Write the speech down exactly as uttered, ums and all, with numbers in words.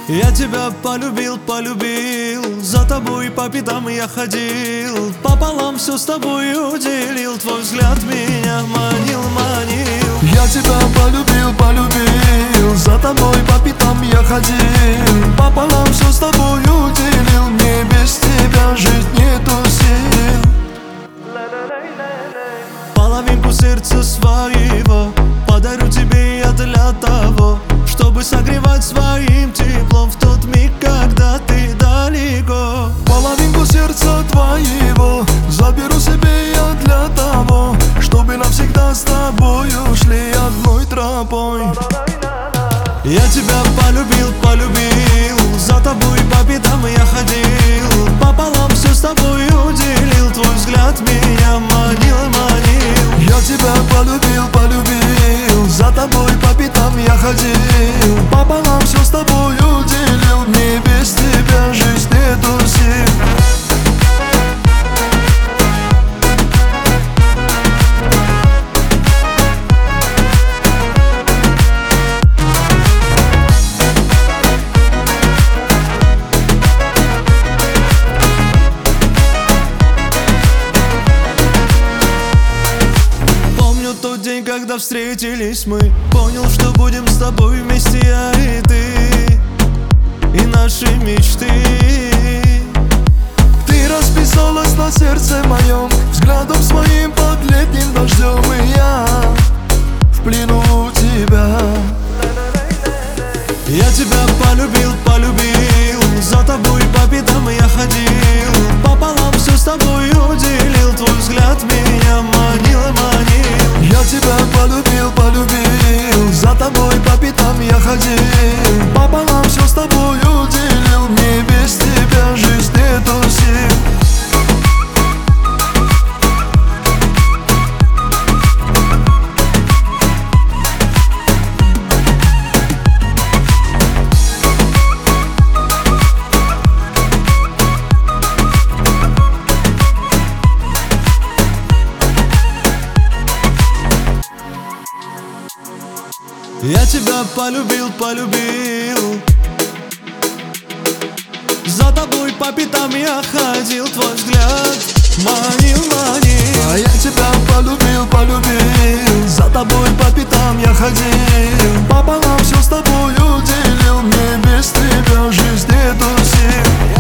Я тебя полюбил, полюбил, за тобой по пятам я ходил, пополам все с тобой уделил, твой взгляд меня манил, манил. Я тебя полюбил, полюбил, за тобой по пятам я ходил, пополам все с тобой уделил, мне без тебя жить нету сил. Половинку сердца своего подарю тебе я для того, чтобы согревать своим теплом в тот миг, когда ты далеко. Половинку сердца твоего заберу себе я для того, чтобы навсегда с тобою шли одной тропой. Я тебя полюбил, полюбил, за тобой по пятам я ходил, пополам все с тобой уделил, твой взгляд меня манил, манил. Я тебя полюбил, полюбил, за тобой по пятам я ходил, пополам все с тобой уделил, мне без тебя жизнь нету сил. Тот день, когда встретились мы, понял, что будем с тобой вместе я и ты, и наши мечты. Ты расписалась на сердце моем, взглядом своим под летним дождем, и я в плену у тебя. Я тебя полюбил, полюбил, за тобой по пятам я ходил, пополам все с тобой уделил, твой взгляд меня манил, манил. Я тебя полюбил, полюбил, за тобой по пятам я ходил, пополам все с тобой уделил, мне без тебя жизнь нету сил. Я тебя полюбил, полюбил, за тобой по пятам я ходил, твой взгляд манил, манил. А я тебя полюбил, полюбил, за тобой по пятам я ходил, пополам все с тобой уделил, мне без тебя жизнь нету сил.